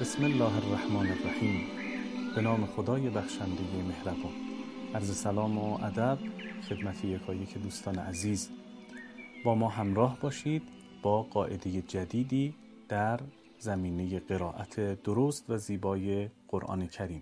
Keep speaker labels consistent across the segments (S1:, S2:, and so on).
S1: بسم الله الرحمن الرحیم. به نام خدای بخشنده مهربان. عرض سلام و ادب خدمت یکایک دوستان عزیز. با ما همراه باشید با قاعده جدیدی در زمینه قرائت درست و زیبای قرآن کریم.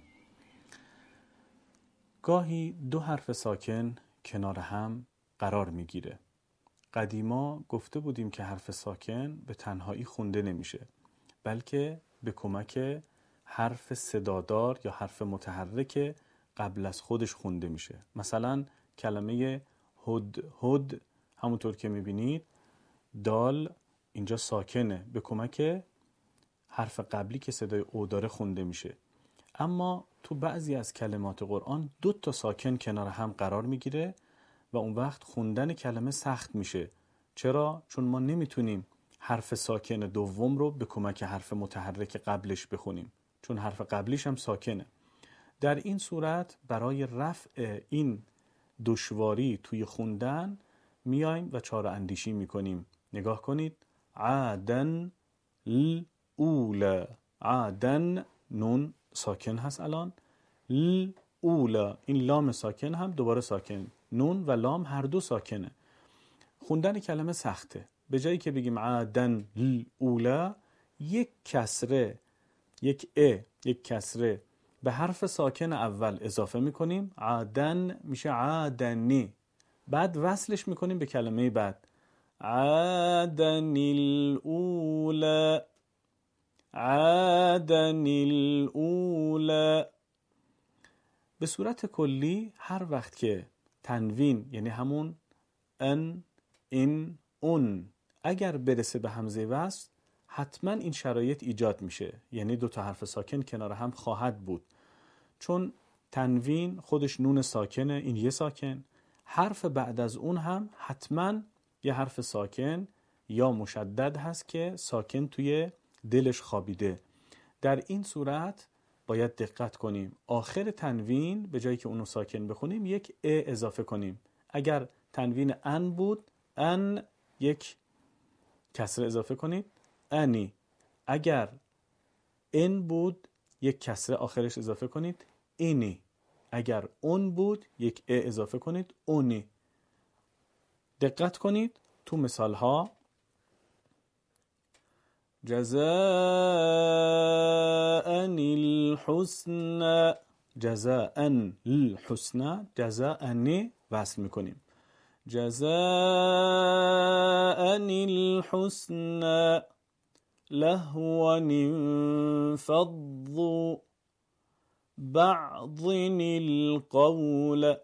S1: گاهی دو حرف ساکن کنار هم قرار میگیره. قدیما گفته بودیم که حرف ساکن به تنهایی خونده نمیشه، بلکه به کمک حرف صدادار یا حرف متحرک قبل از خودش خونده میشه. مثلا کلمه هد همونطور که میبینید دال اینجا ساکنه، به کمک حرف قبلی که صدای او داره خونده میشه. اما تو بعضی از کلمات قرآن دو تا ساکن کنار هم قرار میگیره و اون وقت خوندن کلمه سخت میشه. چرا؟ چون ما نمیتونیم حرف ساکن دوم رو به کمک حرف متحرک قبلش بخونیم، چون حرف قبلیش هم ساکنه. در این صورت برای رفع این دشواری توی خوندن میایم و چاره اندیشی میکنیم. نگاه کنید، عادن الاولا، عادن نون ساکن هست الان، الاولا این لام ساکن هم دوباره ساکن، نون و لام هر دو ساکنه. خوندن کلمه سخته. به جایی که بگیم عادن الاولا، یک کسره، یک کسره به حرف ساکن اول اضافه میکنیم، عادن میشه عادنی، بعد وصلش میکنیم به کلمه بعد، عادن الاولا، عادن الاولا. به صورت کلی هر وقت که تنوین یعنی همون ان، این، اون اگر برسه به همزه وصل، حتما این شرایط ایجاد میشه، یعنی دو تا حرف ساکن کنار هم خواهد بود. چون تنوین خودش نون ساکنه، این یه ساکن، حرف بعد از اون هم حتما یه حرف ساکن یا مشدد هست که ساکن توی دلش خوابیده. در این صورت باید دقت کنیم آخر تنوین به جایی که اونو ساکن بخونیم یک ا اضافه کنیم. اگر تنوین ان بود، ان یک کسره اضافه کنید، انی. اگر ان بود یک کسره آخرش اضافه کنید، اینی. اگر اون بود یک ا اضافه کنید، اونی. دقت کنید تو مثال ها، جزاء الحسنى، جزاء الحسنى، جزاء وصل میکنیم، جزاء الحسنى لهوا انفضوا بعض القول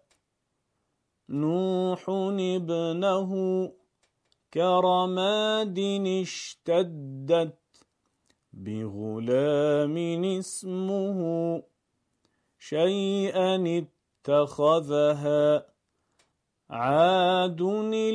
S1: نوح ابنه كرماد اشتدت بغلام اسمه شيئا اتخذها عاد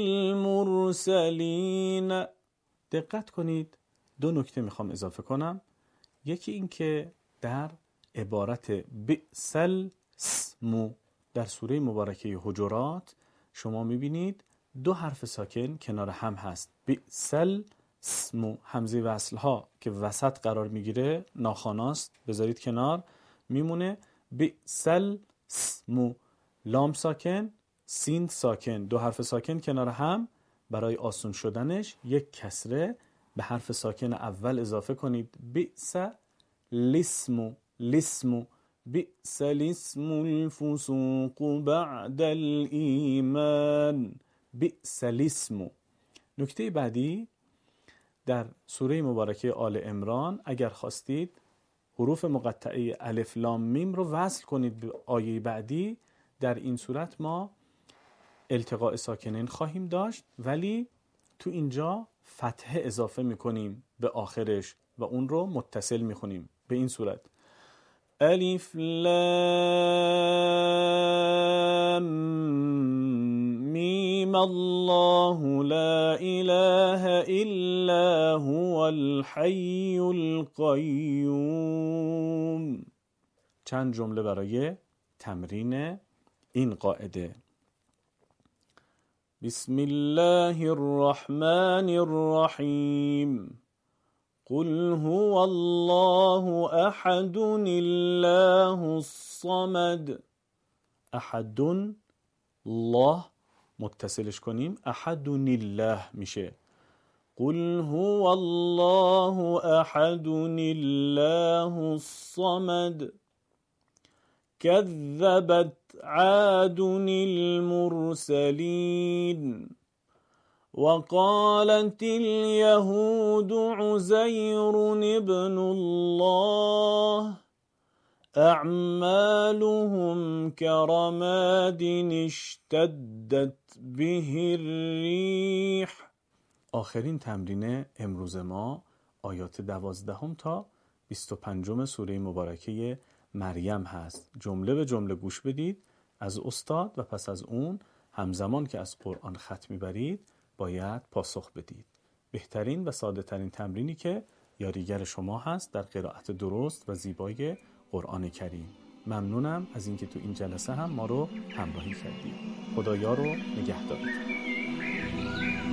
S1: المرسلین. دقت کنید، دو نکته میخوام اضافه کنم. یکی این که در عبارت بئسل اسم در سوره مبارکه حجرات شما میبینید دو حرف ساکن کنار هم هست. بئسل اسم، همزه وصل ها که وسط قرار میگیره ناخواناست، بذارید کنار، میمونه بئسل اسم، لام ساکن، سین ساکن، دو حرف ساکن کنار هم. برای آسون شدنش یک کسره به حرف ساکن اول اضافه کنید، بئس الاسم، الاسم، بئس الاسم الفسوق بعد الایمان، بئس الاسم. نکته بعدی، در سوره مبارکه آل عمران اگر خواستید حروف مقطعه الف لام میم رو وصل کنید به آیه بعدی، در این صورت ما التقاء ساکنین خواهیم داشت، ولی تو اینجا فتحه اضافه میکنیم به آخرش و اون رو متصل میخونیم به این صورت، الف لام میم الله لا اله الا هو الحی القیوم. چند جمله برای تمرین این قاعده. بسم الله الرحمن الرحیم قل هو الله احد الله الصمد. احد الله متصلش کنیم احد الله میشه. قل هو الله احد الله الصمد. كذبت عاد المرسلين. وقالت اليهود عزير ابن الله. أعمالهم كرماد اشتدت به الريح. آخرین تمرین امروز ما آیات 12 تا 25 سوره مبارکه مریم هست. جمله به جمله گوش بدید از استاد و پس از اون همزمان که از قرآن ختم میبرید باید پاسخ بدید. بهترین و ساده ترین تمرینی که یاریگر شما هست در قرائت درست و زیبای قرآن کریم. ممنونم از اینکه تو این جلسه هم ما رو همراهی کردید. خدایا رو نگهدارتون.